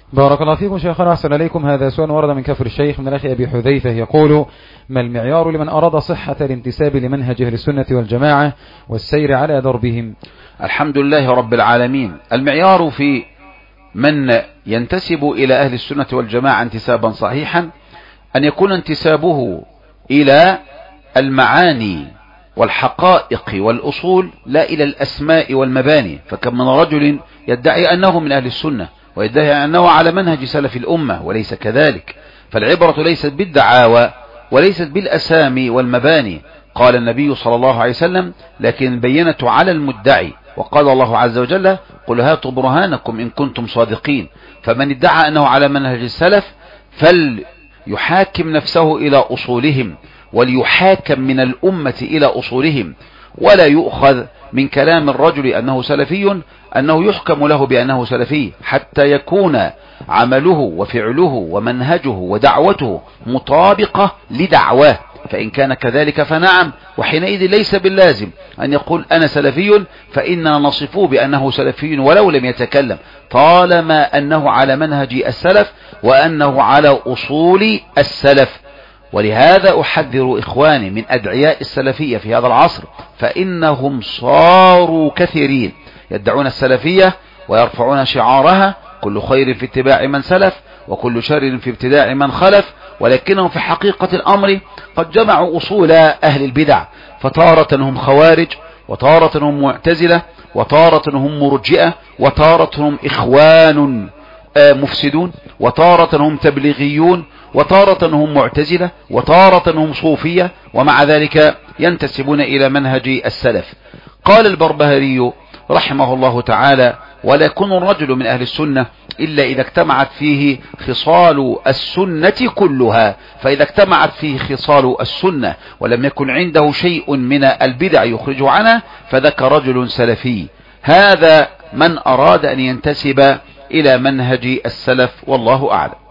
بارك الله فيكم شيخنا، أحسن إليكم. هذا سؤال ورد من كفر الشيخ من الأخ أبي حذيفة يقول: ما المعيار لمن أراد صحة الانتساب لمنهج أهل السنة والجماعة والسير على دربهم؟ الحمد لله رب العالمين. المعيار في من ينتسب إلى أهل السنة والجماعة انتسابا صحيحا أن يكون انتسابه إلى المعاني والحقائق والأصول لا إلى الأسماء والمباني. فكم من رجل يدعي أنه من أهل السنة ويدعي أنه على منهج سلف الأمة وليس كذلك. فالعبرة ليست بالدعاوى وليست بالأسامي والمباني. قال النبي صلى الله عليه وسلم: لكن البينة على المدعي. وقال الله عز وجل: قل هاتوا برهانكم إن كنتم صادقين. فمن ادعى أنه على منهج السلف فليحاكم نفسه إلى أصولهم، وليحاكم من الأمة إلى أصولهم، ولا يؤخذ من كلام الرجل أنه سلفي أنه يحكم له بأنه سلفي حتى يكون عمله وفعله ومنهجه ودعوته مطابقة لدعواه. فإن كان كذلك فنعم، وحينئذ ليس باللازم أن يقول أنا سلفي فإننا نصفه بأنه سلفي ولو لم يتكلم، طالما أنه على منهج السلف وأنه على أصول السلف. ولهذا أحذر إخواني من أدعياء السلفية في هذا العصر، فإنهم صاروا كثيرين يدعون السلفية ويرفعون شعارها: كل خير في اتباع من سلف وكل شر في ابتداع من خلف. ولكنهم في حقيقة الأمر قد جمعوا أصول أهل البدع، فتارة هم خوارج، وتارة هم معتزلة، وتارة هم مرجئة، وتارة هم إخوان مفسدون، وتارة هم تبليغيون، وتارة هم معتزلة، وتارة هم صوفية، ومع ذلك ينتسبون إلى منهج السلف. قال البربهاري رحمه الله تعالى: ولا يكون الرجل من أهل السنة إلا إذا اجتمعت فيه خصال السنة كلها. فإذا اجتمعت فيه خصال السنة ولم يكن عنده شيء من البدع يخرجه عنها فذاك رجل سلفي. هذا من أراد أن ينتسب إلى منهج السلف، والله أعلم.